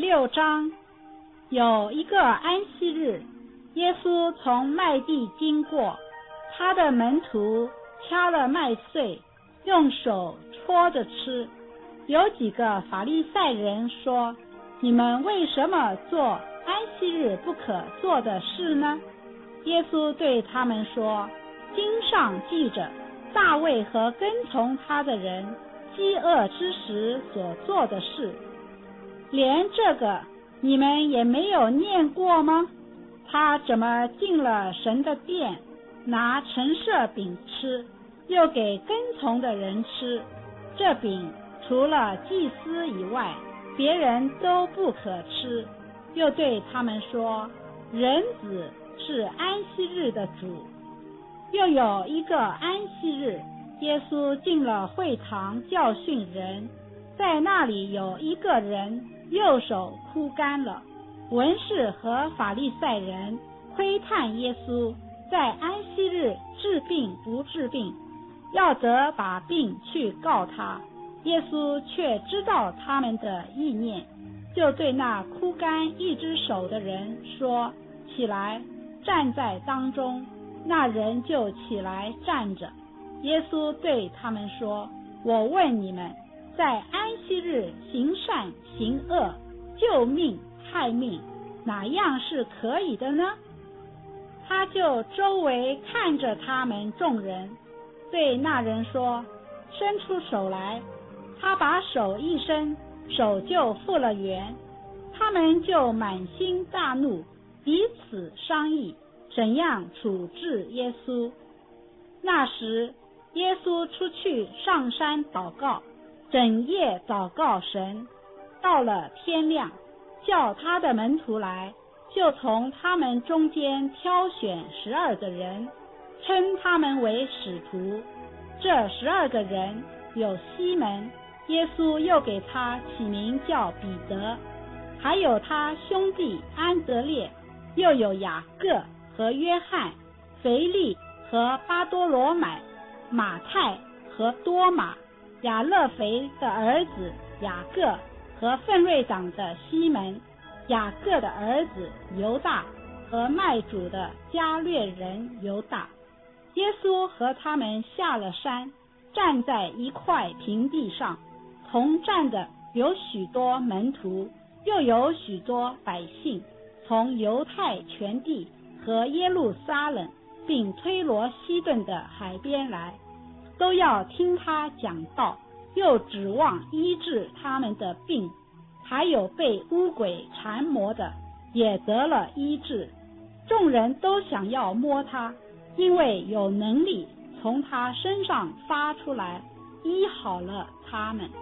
6章。有一个安息日，耶稣从麦地经过，他的门徒掐了麦穗，用手搓着吃。有几个法利赛人说：你们为什么做安息日不可做的事呢？耶稣对他们说：经上记着大卫和跟从他的人饥饿之时所做的事，连这个你们也没有念过吗？他怎么进了神的殿，拿陈设饼吃，又给跟从的人吃？这饼除了祭司以外，别人都不可吃。又对他们说：人子是安息日的主。又有一个安息日，耶稣进了会堂教训人，在那里有一个人右手枯干了。文士和法利赛人窥探耶稣在安息日治病不治病，要得把病去告他。耶稣却知道他们的意念，就对那枯干一只手的人说：起来，站在当中。那人就起来站着。耶稣对他们说：我问你们，在安息日行善行恶，救命害命，哪样是可以的呢？他就周围看着他们众人，对那人说：伸出手来。他把手一伸，手就复了原。他们就满心大怒，彼此商议怎样处置耶稣。那时耶稣出去上山祷告，整夜祷告神。到了天亮，叫他的门徒来，就从他们中间挑选12个人，称他们为使徒。这12个人有西门，耶稣又给他起名叫彼得，还有他兄弟安德烈，又有雅各和约翰，腓力和巴多罗买，马太和多马，亚勒腓的儿子雅各和奋锐长的西门，雅各的儿子犹大和卖主的加略人犹大。耶稣和他们下了山，站在一块平地上，同站的有许多门徒，又有许多百姓，从犹太全地和耶路撒冷并推罗西顿的海边来，都要听他讲道，又指望医治他们的病。还有被污鬼缠磨的也得了医治。众人都想要摸他，因为有能力从他身上发出来，医好了他们。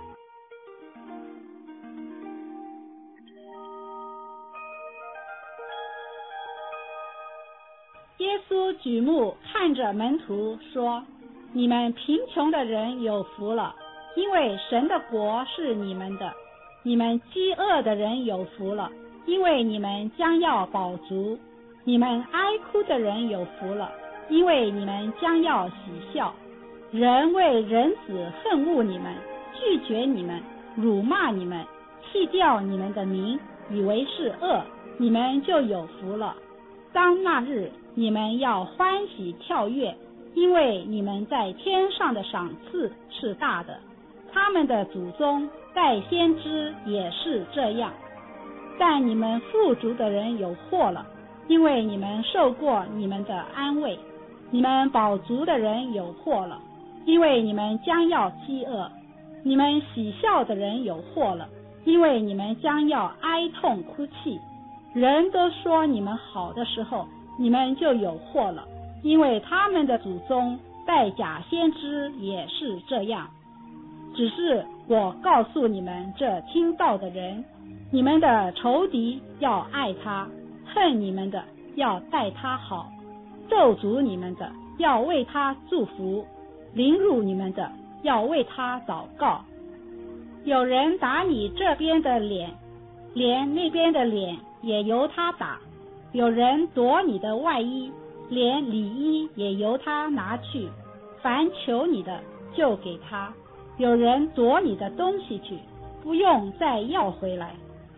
耶稣举目看着门徒说：你们贫穷的人有福了，因为神的国是你们的。你们饥饿的人有福了，因为你们将要饱足。你们哀哭的人有福了，因为你们将要喜笑。人为人子恨恶你们，拒绝你们，辱骂你们，弃掉你们的名，以为是恶，你们就有福了。当那日，你们要欢喜跳跃，因为你们在天上的赏赐是大的。他们的祖宗代先知也是这样。但你们富足的人有祸了，因为你们受过你们的安慰。你们饱足的人有祸了，因为你们将要饥饿。你们喜笑的人有祸了，因为你们将要哀痛哭泣。人都说你们好的时候，你们就有祸了，因为他们的祖宗代假先知也是这样。只是我告诉你们这听到的人，你们的仇敌要爱他，恨你们的要待他好，咒诅你们的要为他祝福，凌辱你们的要为他祷告。有人打你这边的脸，连那边的脸也由他打；有人夺你的外衣，连里衣也由他拿去。凡求你的就给他。有人夺你的东西去，不用再要回来。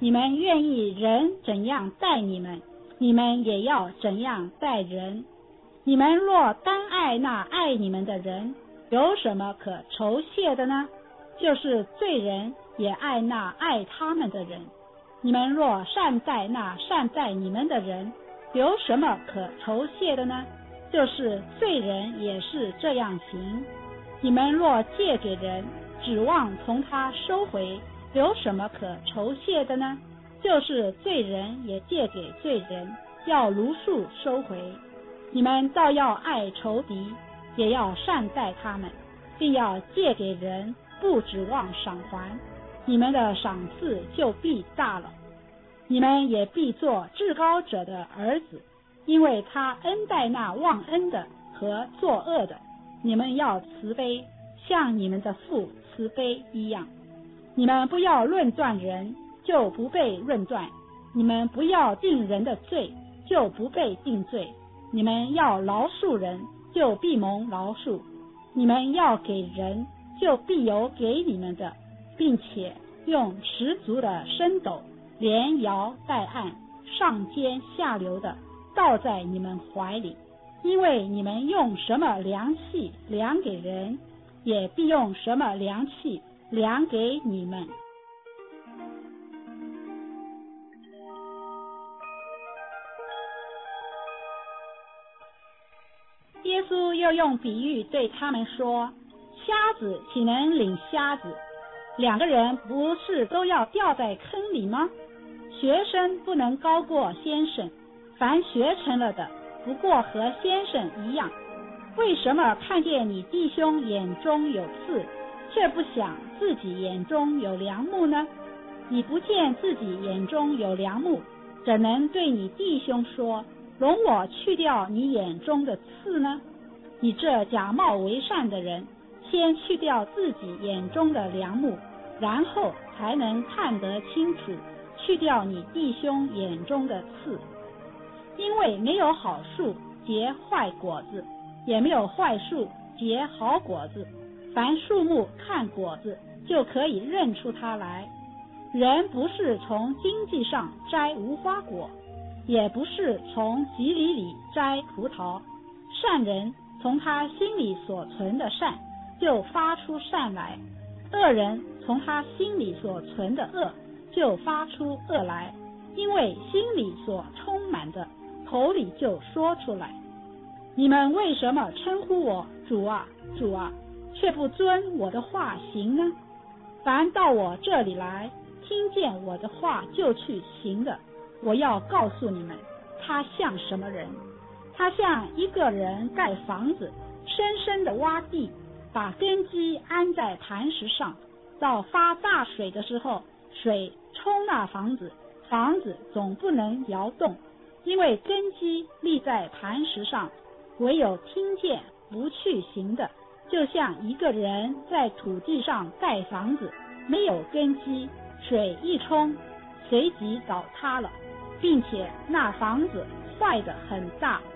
你们愿意人怎样待你们，你们也要怎样待人。你们若单爱那爱你们的人，有什么可酬谢的呢？就是罪人也爱那爱他们的人。你们若善待那善待你们的人，有什么可酬谢的呢？就是罪人也是这样行。你们若借给人，指望从他收回，有什么可酬谢的呢？就是罪人也借给罪人，要如数收回。你们倒要爱仇敌，也要善待他们，并要借给人，不指望赏还，你们的赏赐就必大了。你们也必做至高者的儿子，因为他恩待那忘恩的和作恶的。你们要慈悲，像你们的父慈悲一样。你们不要论断人，就不被论断；你们不要定人的罪，就不被定罪；你们要饶恕人，就必蒙饶恕；你们要给人，就必有给你们的，并且用十足的升斗，连摇带按，上尖下流的倒在你们怀里。因为你们用什么量器量给人，也必用什么量器量给你们。耶稣又用比喻对他们说，瞎子岂能领瞎子？两个人不是都要掉在坑里吗？学生不能高过先生，凡学成了的，不过和先生一样。为什么看见你弟兄眼中有刺，却不想自己眼中有梁木呢？你不见自己眼中有梁木，怎能对你弟兄说，容我去掉你眼中的刺呢？你这假冒为善的人，先去掉自己眼中的梁木，然后才能看得清楚，去掉你弟兄眼中的刺。因为没有好树结坏果子，也没有坏树结好果子。凡树木看果子，就可以认出它来。人不是从荆棘上摘无花果，也不是从蒺藜里摘葡萄。善人从他心里所存的善，就发出善来；恶人从他心里所存的恶，就发出恶来。因为心里所充满的，口里就说出来。你们为什么称呼我主啊，主啊，却不遵我的话行呢？凡到我这里来，听见我的话就去行的，我要告诉你们，他像什么人？他像一个人盖房子，深深的挖地，把根基安在磐石上。到发大水的时候，水冲那房子，房子总不能摇动，因为根基立在磐石上。唯有听见不去行的，就像一个人在土地上盖房子，没有根基，水一冲，随即倒塌了，并且那房子坏得很大。